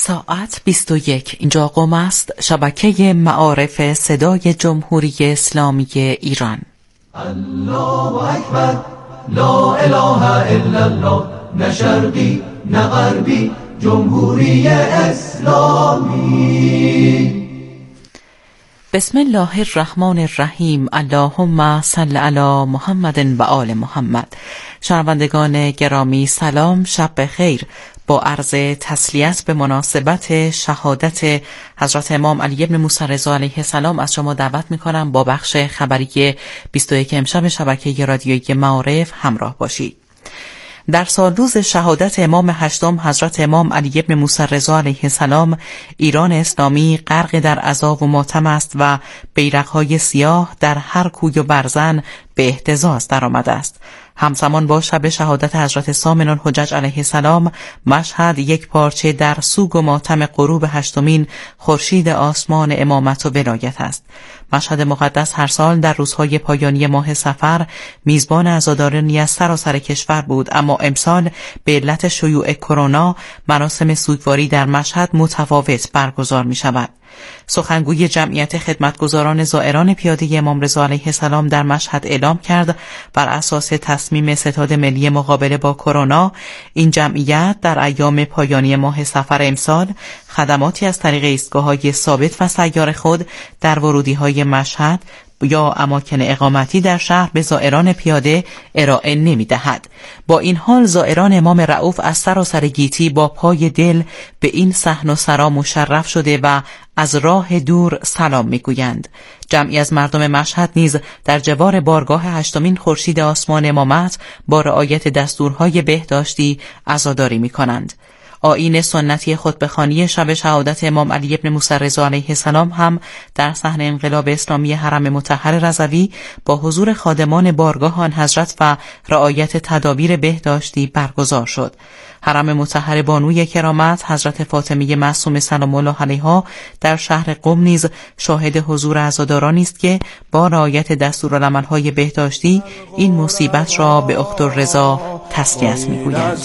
ساعت 21. اینجا قم است، شبکه معارف صدای جمهوری اسلامی ایران. الله اکبر، لا اله الا الله، نه شرقی نه غربی، جمهوری اسلامی. بسم الله الرحمن الرحیم. اللهم صل علی محمد و آل محمد. شنوندگان گرامی سلام، شب بخیر. با عرض تسلیت به مناسبت شهادت حضرت امام علی بن موسی رضا علیه السلام از شما دعوت می‌کنم با بخش خبری 21 امشب شبکه رادیویی معارف همراه باشید. در سالروز شهادت امام هشتم حضرت امام علی بن موسی رضا علیه السلام، ایران اسلامی غرق در عزا و ماتم است و بیرق‌های سیاه در هر کوی و برزن به اهتزاز درآمده است. همزمان با شب شهادت حضرت سامن الحجج علیه السلام، مشهد یک پارچه در سوگ و ماتم غروب هشتمین خورشید آسمان امامت و ولایت است. مشهد مقدس هر سال در روزهای پایانی ماه صفر میزبان عزادارانی از سراسر کشور بود، اما امسال به علت شیوع کرونا مراسم سوگواری در مشهد متفاوت برگزار می شود. سخنگوی جمعیت خدمتگزاران زائران پیاده امام رضا علیه السلام در مشهد اعلام کرد بر اساس تصمیم ستاد ملی مقابله با کرونا، این جمعیت در ایام پایانی ماه صفر امسال خدماتی از طریق ایستگاه‌های ثابت و سیار خود در ورودی‌های مشهد یا اماکن اقامتی در شهر به زائران پیاده ارائه نمی‌دهد. با این حال زائران امام رؤوف از سراسر گیتی با پای دل به این صحن و سرا مشرف شده و از راه دور سلام می‌گویند. جمعی از مردم مشهد نیز در جوار بارگاه هشتمین خورشید آسمان امامت با رعایت دستورهای بهداشتی عزاداری می‌کنند. آیین سنتی خطبه‌خوانی شب شهادت امام علی بن موسی رضا علیه السلام هم در صحن انقلاب اسلامی حرم مطهر رضوی با حضور خادمان بارگاه آن حضرت و رعایت تدابیر بهداشتی برگزار شد. حرم مطهر بانوی کرامت حضرت فاطمه معصومه سلام الله علیها در شهر قم نیز شاهد حضور عزادارانی است که با رعایت دستورالعمل‌های بهداشتی این مصیبت را به اخت الرضا تسلیت می‌گویند.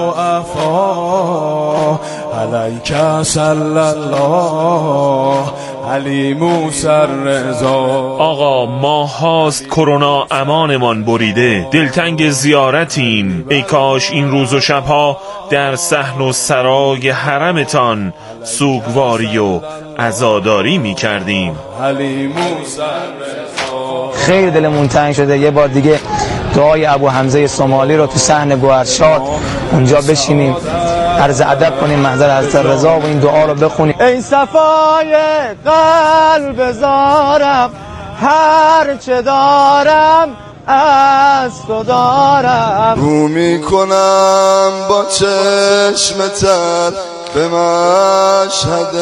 علیک صلی الله علی موسی رضا. آقا ما هاست کرونا امانمان بریده، دلتنگ زیارتیم، ای کاش این روز و شبها در صحن و سرای حرمتان سوگواری و عزاداری می کردیم. علی موسی رضا. خیلی دلمون تنگ شده، یه بار دیگه دعای ابو حمزه سومالی رو تو صحن گوهرشاد اونجا بشینیم، عرض ادب کنیم محضر حضرت رضا و این دعا رو بخونیم. ای صفای قلب زارم، هر چه دارم از تو دارم. رو میکنم با چشم تر به مشهد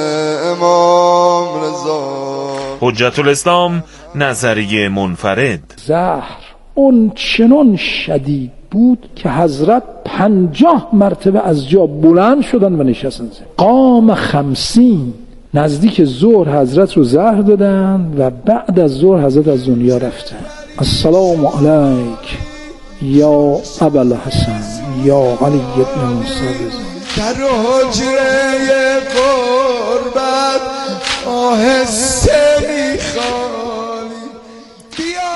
امام رضا. حجت الاسلام نظریه منفرد. زهر اون چنان شدید بود که حضرت 50 مرتبه از جا بلند شدن و نشستن. قام 50 نزدیک ظهر حضرت رو زهر دادن و بعد از ظهر حضرت از دنیا رفتن. السلام علیک یا ابوالحسن یا علی بن موسی رضا. در حجره قربت آهسته میخوانی، بیا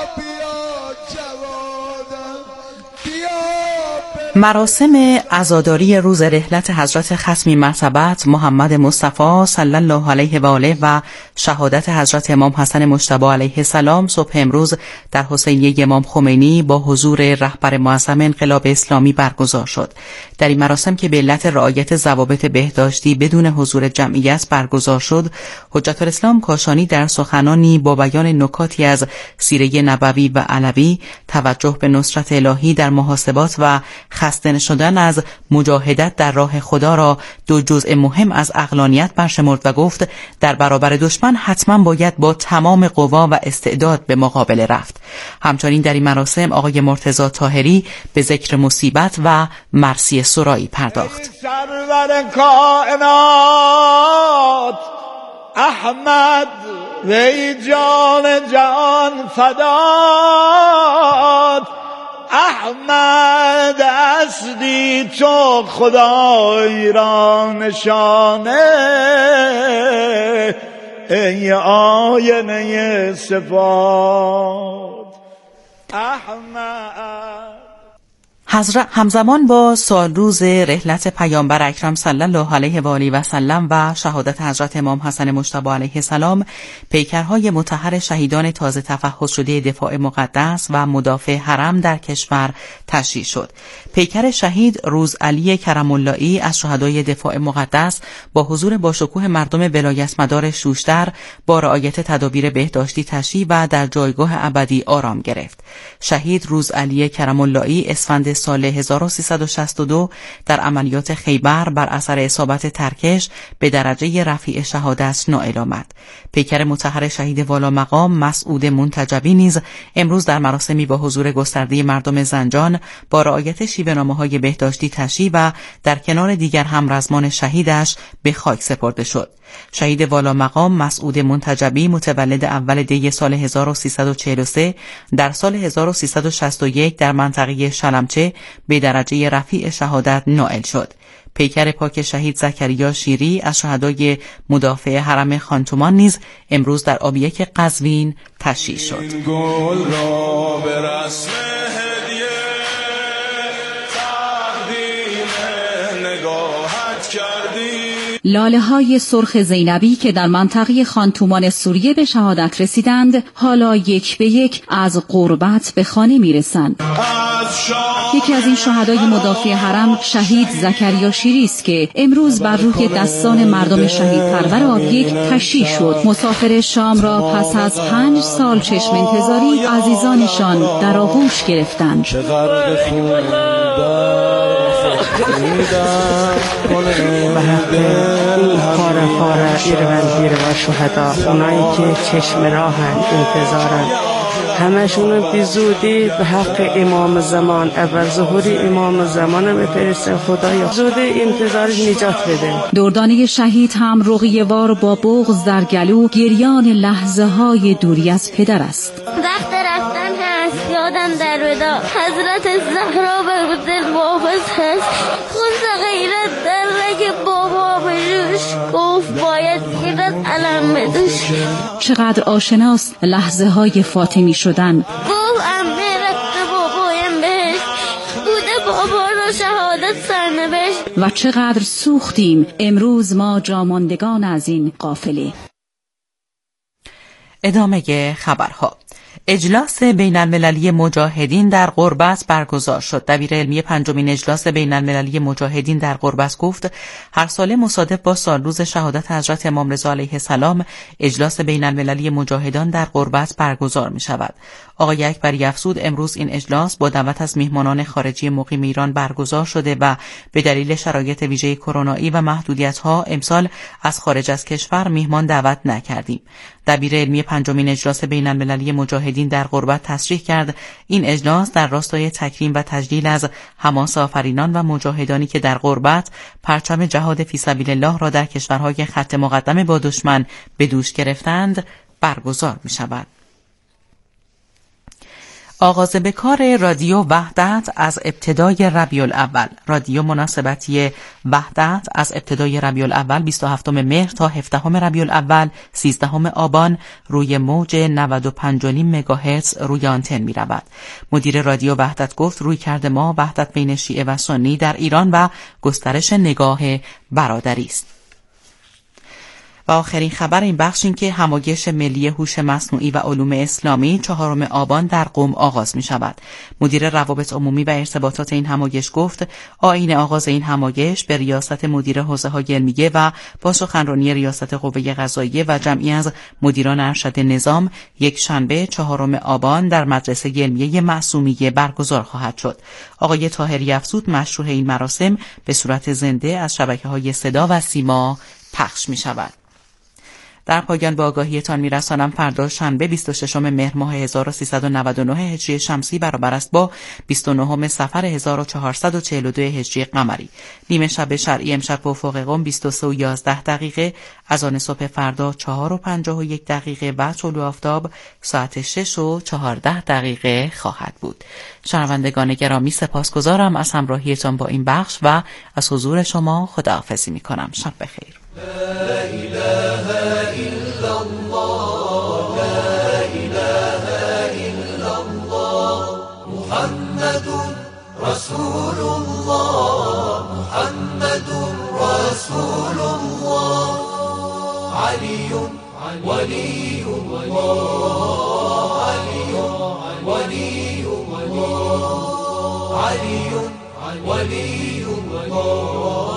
جوادم بیا. مراسم عزاداری روز رحلت حضرت ختمی مرتبت محمد مصطفی صلی الله علیه و آله و شهادت حضرت امام حسن مجتبی علیه السلام صبح امروز در حسینیه امام خمینی با حضور رهبر معظم انقلاب اسلامی برگزار شد. در این مراسم که به علت رعایت ضوابط بهداشتی بدون حضور جمعیت برگزار شد، حجت الاسلام کاشانی در سخنانی با بیان نکاتی از سیره نبوی و علوی توجه به نصرت الهی در محاسبات و خسته شدن از مجاهدت در راه خدا را دو جزء مهم از عقلانیت برشمرد و گفت در برابر دشمن حتما باید با تمام قوا و استعداد به مقابله رفت. همچنین در این مراسم آقای مرتضی طاهری به ذکر مصیبت و مرثیه سرایی پرداخت. سرور کائنات احمد وی جان جان فدات، احمد اصلی تو خدای را نشانه، ای آینه صفات احمد. همزمان با سالروز رحلت پیامبر اکرم صلی الله علیه و آله و سلم و شهادت حضرت امام حسن مجتبی علیه السلام، پیکرهای مطهر شهیدان تازه تفحص شده دفاع مقدس و مدافع حرم در کشور تشییع شد. پیکر شهید روزعلی کرم اللهی از شهدای دفاع مقدس با حضور باشکوه مردم ولایت مدار شوشتر با رعایت تدابیر بهداشتی تشییع و در جایگاه ابدی آرام گرفت. شهید روزعلی کرم اللهی اسفند سال 1362 در عملیات خیبر بر اثر اصابت ترکش به درجه رفیع شهادت نائل آمد. پیکر مطهر شهید والا مقام مسعود منتجبی نیز امروز در مراسمی با حضور گسترده مردم زنجان با رعایت شیوه‌نامه‌های بهداشتی تشییع و در کنار دیگر همرزمان شهیدش به خاک سپرده شد. شهید والا مقام مسعود منتجبی متولد اول دی سال 1343 در سال 1361 در منطقه شلمچه به درجه رفیع شهادت نائل شد. پیکر پاک شهید زکریا شیری از شهدای مدافع حرم خانتومان نیز امروز در آبیک قزوین تشییع شد. لاله‌های سرخ زینبی که در منطقه خانتومان سوریه به شهادت رسیدند، حالا یک به یک از غربت به خانه میرسند. یکی از این شهدای مدافع حرم شهید زکریا شیری است که امروز بر روح دستان مردم شهید پرور آبیک تشییع شد. مسافر شام را پس از 5 سال چشم انتظاری عزیزانشان در آغوش گرفتند. به حق خاره ایروندیر و شهدا، اونایی که چشم راهن انتظارن، همشون بی زودی به حق امام زمان اول ظهوری امام زمان بفرسته. خدایا زودی انتظار نجات بده. دردانه شهید هم رقیه‌وار با بغض در گلو گریان لحظه های دوری از پدر است. وقت رفتن هست، یادم در ودا حضرت زهرا به دل محافظ هست. خود غیرت در رگ بابا بجوش، گفت باید گیرت علم بدوش. چقدر آشناست لحظه های فاطمی شدن. گفت امه رفته بابایم بهش، بوده بابا رو شهادت سرنوشت. و چقدر سوختیم امروز ما جاماندگان از این قافله. ادامه خبرها. اجلاس بین المللی مجاهدین در غربت برگزار شد. دبیر علمی 5مین اجلاس بین المللی مجاهدین در غربت گفت هر ساله مصادف با سالروز شهادت حضرت امام رضا علیه السلام اجلاس بین المللی مجاهدان در غربت برگزار می شود. آقای اکبری افزود امروز این اجلاس با دعوت از میهمانان خارجی مقیم ایران برگزار شده و به دلیل شرایط ویژه کرونایی و محدودیت‌ها امسال از خارج از کشور میهمان دعوت نکردیم. دبیر علمی 5مین اجلاس بین المللی مجاهدین در غربت تصریح کرد این اجلاس در راستای تکریم و تجلیل از حماس آفرینان و مجاهدانی که در غربت پرچم جهاد فی سبیل الله را در کشورهای خط مقدم با دشمن به دوش گرفتند برگزار می شود. آغاز به کار رادیو وحدت از ابتدای ربیع الاول. رادیو مناسبتی وحدت از ابتدای ربیع الاول 27 مهر تا 17 ربیع الاول 13 آبان روی موج 95.5 مگاهرتز روی آنتن می رود. مدیر رادیو وحدت گفت رویکرد ما وحدت بین شیعه و سنی در ایران و گسترش نگاه برادری است. و آخرین خبر این بخش این که همایش ملی هوش مصنوعی و علوم اسلامی 4 آبان در قم آغاز می شود. مدیر روابط عمومی و ارتباطات این همایش گفت آیین آغاز این همایش به ریاست مدیر حوزه‌های علمیه و با سخنرانی ریاست قوه قضاییه و جمعی از مدیران ارشد نظام یک شنبه 4 آبان در مدرسه علمیه معصومیه برگزار خواهد شد. آقای طاهری افزود مشروع این مراسم به صورت زنده از شبکه‌های صدا و سیما پخش می شود. در پایان به آگاهیتان میرسانم فردا شنبه 26 مهر ماه 1399 هجری شمسی برابر است با 29 صفر 1442 هجری قمری. نیمه شب شرعی امشب به افق قم 23:11 اذان صبح فردا 4:51 و طلوع آفتاب ساعت 6:14 خواهد بود. شنوندگان گرامی سپاسگزارم از همراهیتان با این بخش و از حضور شما خداحافظی می‌کنم. شب بخیر. لا إله إلا الله لا إله إلا الله محمد رسول الله محمد رسول الله علي ولي الله علي ولي الله علي ولي الله.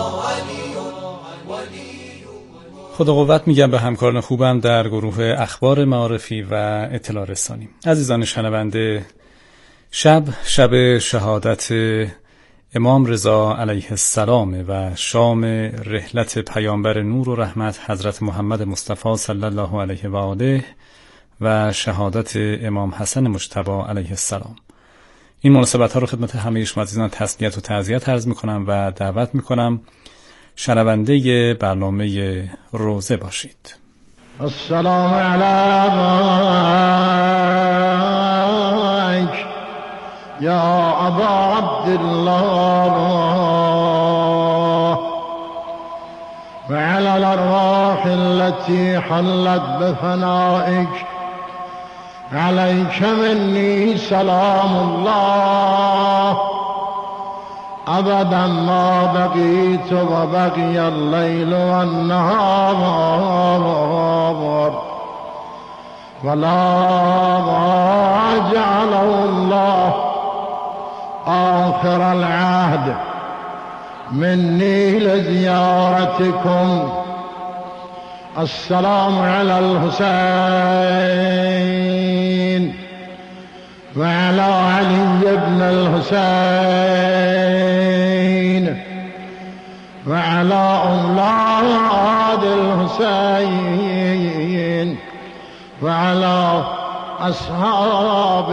خدا قوت میگم به همکاران خوبم در گروه اخبار معارفی و اطلاع رسانی. عزیزان شنونده، شب شهادت امام رضا علیه السلام و شام رحلت پیامبر نور و رحمت حضرت محمد مصطفی صلی الله علیه و آله و شهادت امام حسن مجتبی علیه السلام. این مناسبت ها رو خدمت همه شما عزیزان تسلیت و تعزیت عرض میکنم و دعوت میکنم شنونده برنامه روزه باشید. السلام علیک یا ابا عبدالله و علی الارواح التي حلت بفنائک علیک منی سلام الله ابدا ما بقیت و بقی اللیل و النهار ولا جعل الله آخر العهد منی لزیارتكم. السلام علی الحسین وعلى علي بن الحسين وعلى أولاد الحسين وعلى أصحاب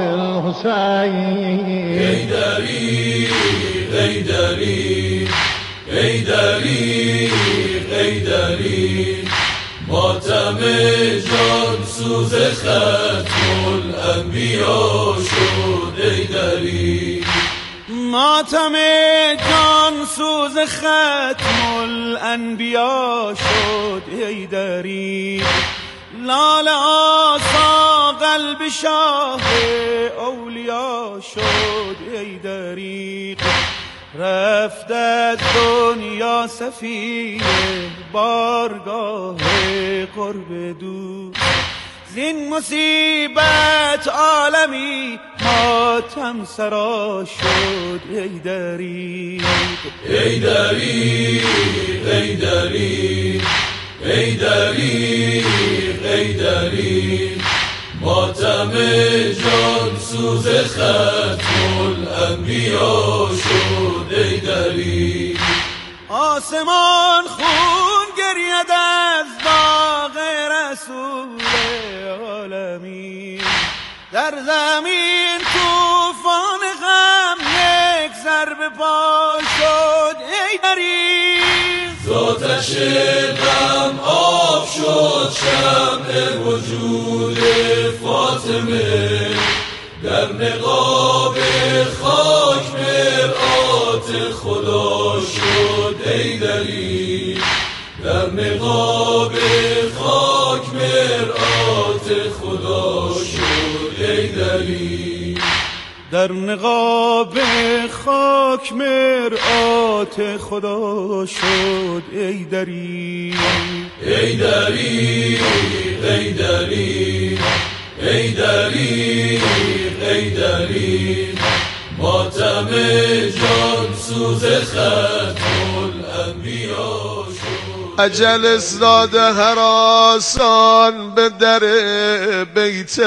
الحسين. غيدري غيدري غيدري غيدري ماتم جان سوز ختم الانبیا شد ای دری. ماتم جان سوز ختم الانبیا شد ای دری. لال آسا قلب شاه اولیا شد ای دری. رفت از دنیا سفیر بارگاه قرب دوست. زین مصیبت عالمی ماتم سرا شد ای دریغ. ای دریغ ای دریغ ای دریغ ای دریغ ماتم جان سوز ختم الانبیا شد ای دریغ. آسمان خون گرید از داغ رسول عالمین. در زمین طوفان غم یک ضربه پا شد ای دریغ. زاتش غم آب شد شمع وجود فاطمه. در نقاب خاک مرآت خدا شد ای دریغ. در نقاب خاک مرآت خدا شد ای دریغ. در نقاب خاک مرآت خدا شد ای دریغ. ای دریغ ای دریغ ای دریغ ای دریغ ماتم جان سوز ختم الانبیا شد. اجل افتاده هراسان به در بیت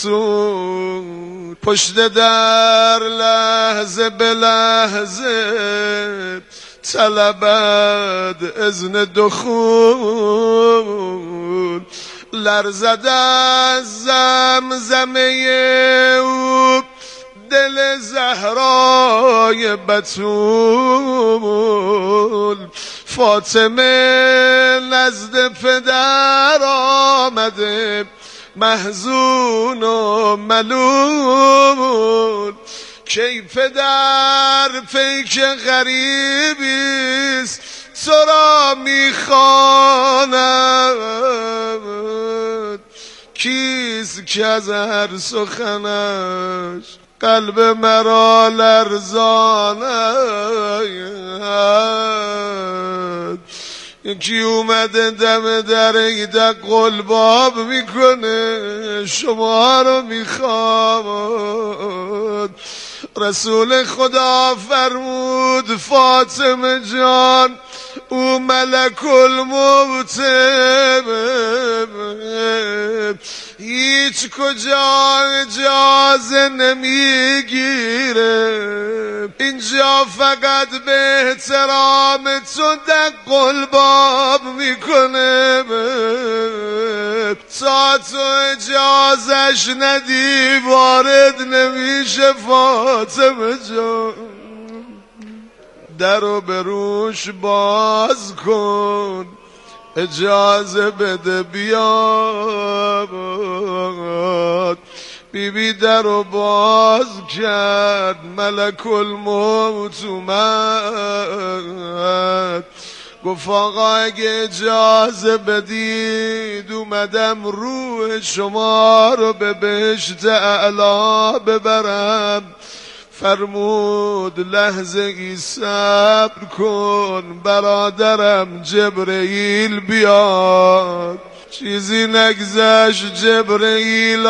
رسول. پشت در لحظه به لحظه طلبد اذن دخول. لرزد از زمزمه او دل زهرای بتول. فاطمه نزد پدر آمده محزون و ملول. کی پدر پیک غریبیست تو را میخواند. کیست که از هر سخنش قلب مرا لرزاند. یکی اومده دم در ایده قلباب میکنه شما رو میخواد. رسول خدا فرمود فاطمه جان او ملک الموت هیچ کجا اجازه نمیگیره، اینجا فقط به احترام تو دق الباب میکنه. تا تو اجازش ندی وارد نمیشه فاطمه جان. درو به روش باز کن اجازه بده بیاد. بیبی درو باز کرد ملک الموت اومد. گفت آقا اگه اجازه بدید اومدم روح شما رو به بهشت اعلا ببرم. فرمود لحظه ای صبر کن برادرم جبرئیل بیاد. چیزی نگذشت جبرئیل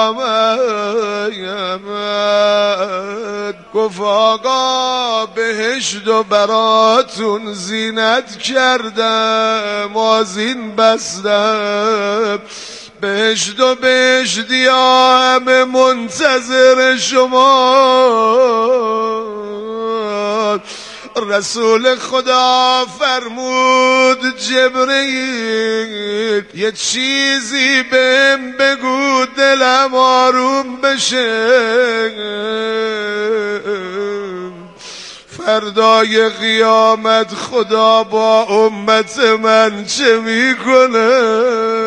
آمد. گفت آقا بهشت و براتون زینت کردم آذین بستم. بهشت و بهشتی همه منتظر شما. رسول خدا فرمود جبرئیل یه چیزی بهم بگو دلم آروم بشه. فردای قیامت خدا با امت من چه میکنه؟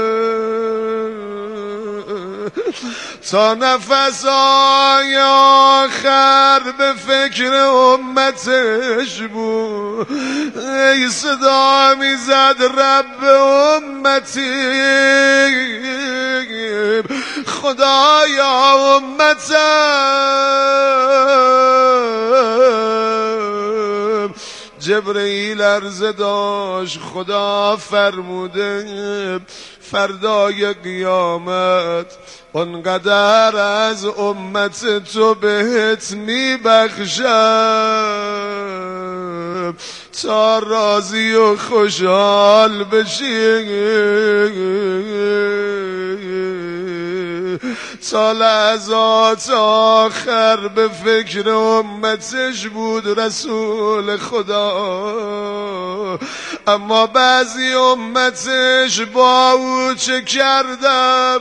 تا نفسای آخر به فکر امتش بود. ای صدا میزد رب امتی خدایا امتم. جبرئیل عرضه داشت خدا فرموده فردای قیامت اونقدر از امت تو بهت میبخشم تا راضی و خوشحال بشی. تا لحظات آخر به فکر امتش بود رسول خدا. اما بعضی امتش با او چه کردم؟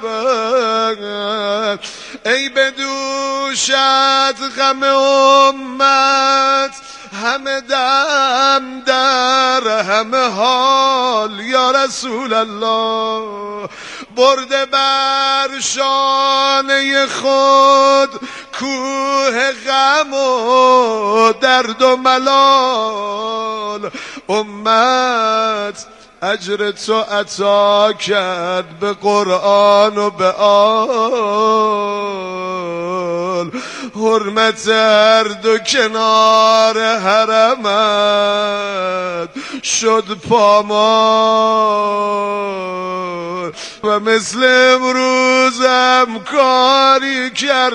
ای بدوشت غم امت همه دم در همه حال یا رسول الله. برده بر شانه خود کوه غم و درد و ملال. امت اجر تو عطا کرد به قرآن و به آل. حرمت هر دو کنار حرمت شد پامال. و مثل امروزم کاری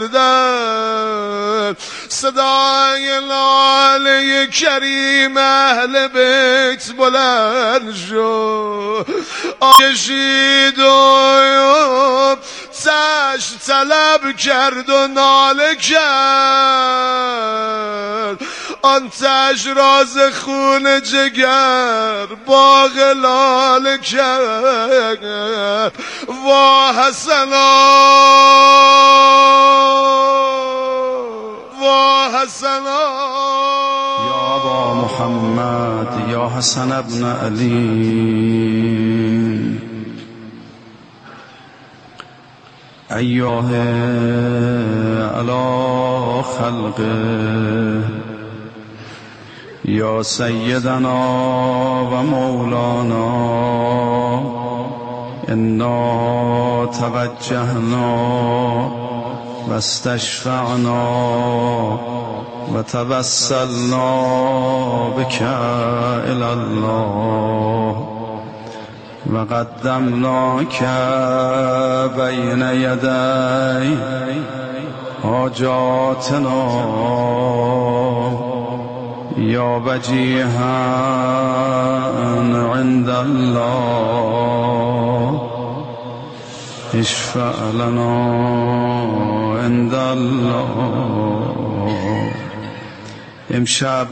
کردن صدای لاله کریم اهل بیت بلند شد. آکشید و تشت طلب کرد و ناله کرد. آنتش راز خون جگر باغ لاله کرد. وا حسنا وا حسنا یا ابا محمد یا حسن ابن علی ایاه علی خلقه یا سیدنا و مولانا انا توجهنا و استشفعنا و توسلنا بک الی الله و قدمناک بین یدی حاجاتنا یا وجیها عند الله اشفع لنا عند الله. امشب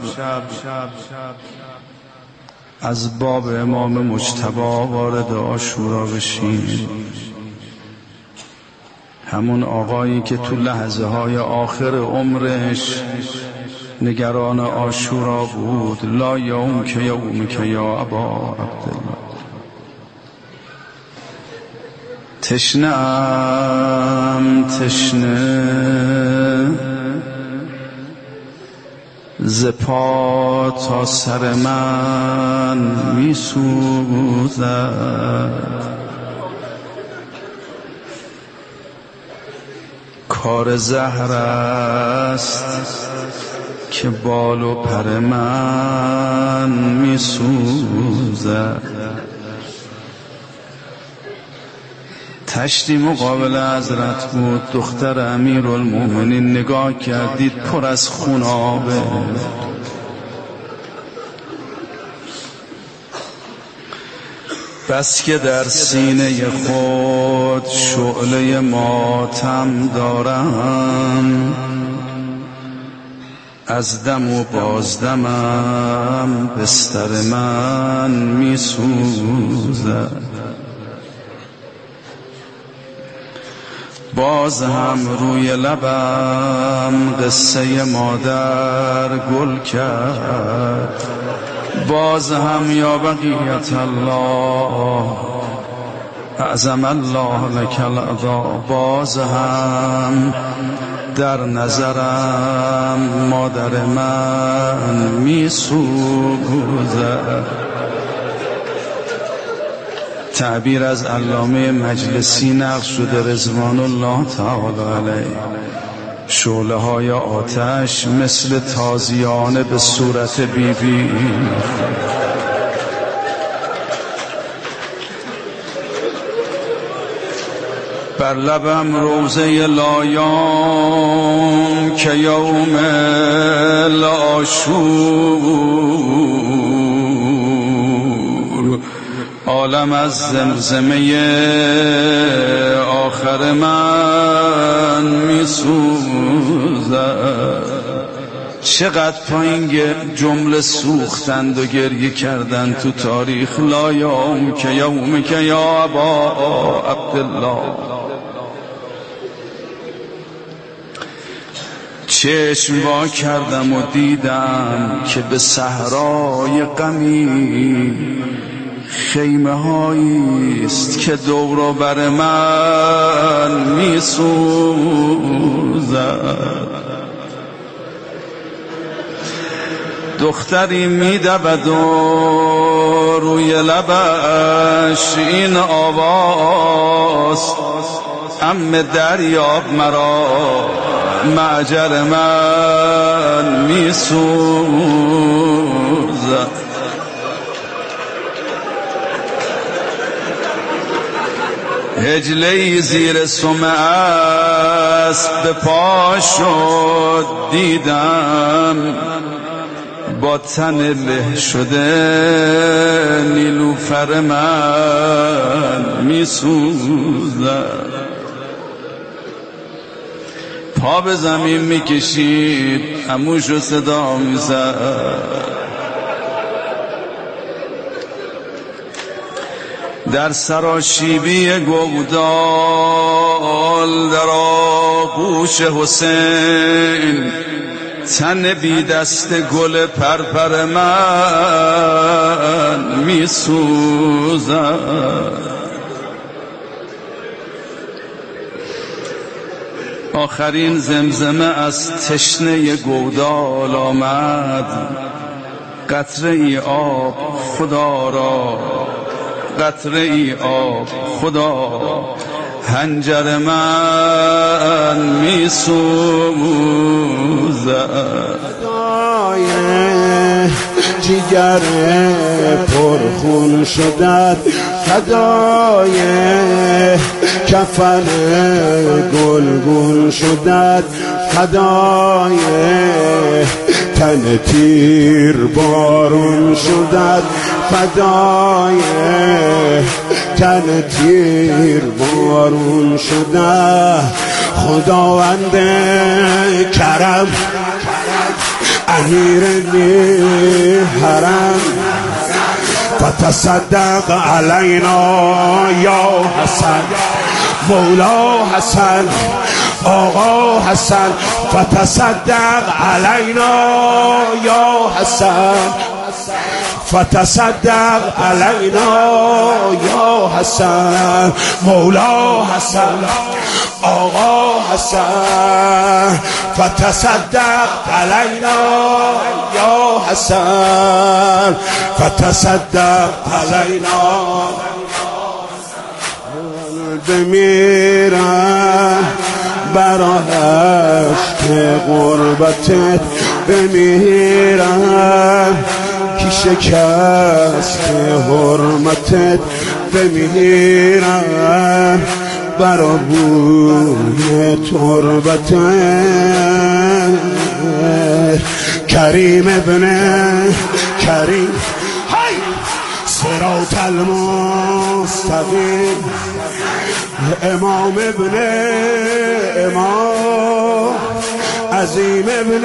از باب امام مجتبی وارد عاشورا بشیم. همون آقایی که تو لحظه های آخر عمرش نگران عاشورا بود. لا یوم که یوم که یا ابا عبدالله. تشنه‌ام تشنه ز پا تا سر من می سوزد. کار زهر است که بال و پر من می سوزد. تشتی مقابل حضرت بود. دختر امیرالمومنین نگاه کردید پر از خونابه. بس که در سینه خود شعله ماتم دارم، از دم و بازدمم بستر من می سوزد. باز هم روی لبم قصه مادر گل کرد. باز هم یا بقیت الله اعظم الله لک العطا. باز هم در نظرم مادر من می سوزد. تعبیر از علامه مجلسی نقل شده رضوان الله تعالی علیه. شعله های آتش مثل تازیانه به صورت بیبی بر لبم روزه لایام که یوم العاشور. عالم از زمزمه آخر من می سوزد. چقدر پایین جمله سوختند و گریه کردند تو تاریخ. لا یوم که یوم که یا ابا عبدالله. چشم وا کردم و دیدم که به صحرای غمی خیمه هایی است که دور و بر من می سوزد. دختری می دود و روی لبش این آواز ام دریاب مرا معجر من می سوزد. هجله‌ای زیر سم اسب به پا شد دیدم با تن له شده نیلوفر من می سوزد. پا به زمین میکشید، عموشو صدا میزد. در سراشیبی گودال در آغوش حسین، تن بی دست گل پرپر من میسوزد. آخرین زمزمه از تشنه گودال آمد، قطره ای آب خدا را، قطره ای آب خدا، حنجر من میسوزد. جیگر پرخون شدد، فدای کفن گلگون شدد، فدای تن تیر بارون شدد، فدای تن تیر بارون شده. خداوند کرم امیر حرم، فتصدق علینا یا حسن، مولا حسن، آقا حسن، فتصدق علینا یا حسن، فتصدق علینا یا حسن، مولا حسن، آقا حسن، فتصدق علینا یا حسن، فتصدق علینا. بمیرم برایش که غربتت، بمیرم کی شکست حرمتت، بمیرم برا بوی تربتت. کریم ابن کریم، صراط المستقیم، امام ابن امام، عظیم ابن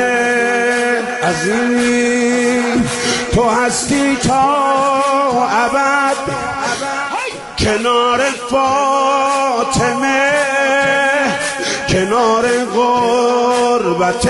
عظیم، تو هستی تا ابد کنار فاطمه، کنار غربت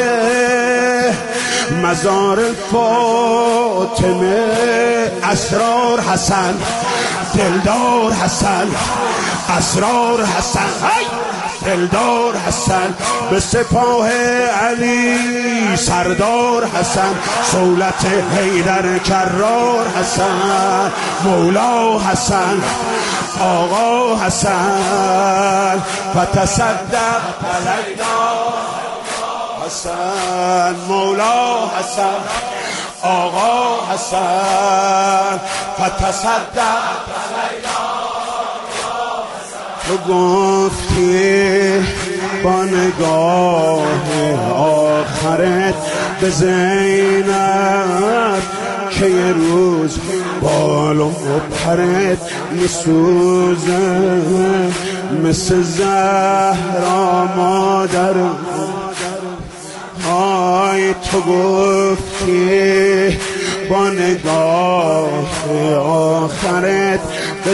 مزار فاطمه. اسرار حسن، دلدار حسن، اسرار حسن، دلدار حسن، به سپاه علی سردار حسن، سولت حیدر کرار حسن، مولا حسن، آقا حسن، فتصدق علینا حسن، مولا حسن، آقا حسن، فتصدق علینا. تو گفتی با نگاه آخرت به زینب که یه روز بال و پرت میسوزه، مثل زهرا مادر. آی تو گفتی با نگاه آخرت به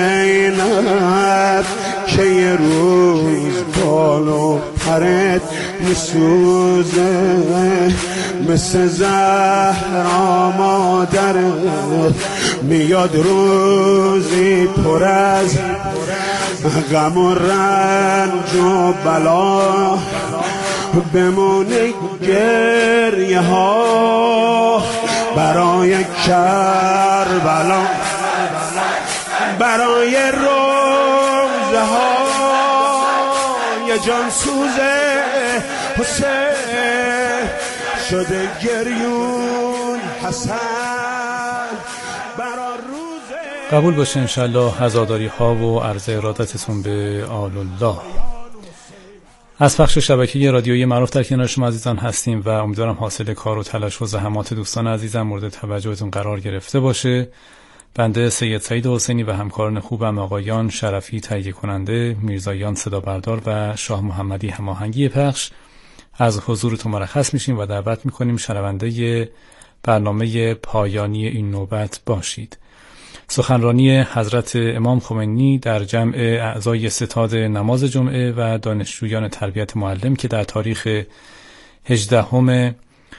زینب که یه روز بال و پرت میسوزه، مثل زهرا مادرت. میاد روزی پر از غم و رنج و بلا، بمونه گریه ها برای کربلا، برای روزه ها یه جان سوزه حسین شده گریون حسن برا روزه. قبول باشه انشالله عزاداری ها و عرض ارادتتون به آل الله. از پخش شبکه رادیویی معروف در کنار شما عزیزان هستیم و امیدوارم حاصل کار و تلاش و زحمات دوستان عزیزم مورد توجهتون قرار گرفته باشه. بنده سید سعید حسینی و همکاران خوبم آقایان شرفی تهیه کننده، میرزایان صدا بردار و شاه محمدی هماهنگی پخش از حضورتون مرخص میشیم و دعوت میکنیم شنونده برنامه پایانی این نوبت باشید. سخنرانی حضرت امام خمینی در جمع اعضای ستاد نماز جمعه و دانشجویان تربیت معلم که در تاریخ 18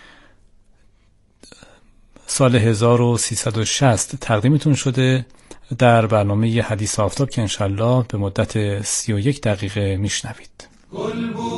سال 1360 تقدیمتون شده در برنامه حدیث آفتاب که انشالله به مدت 31 دقیقه میشنوید.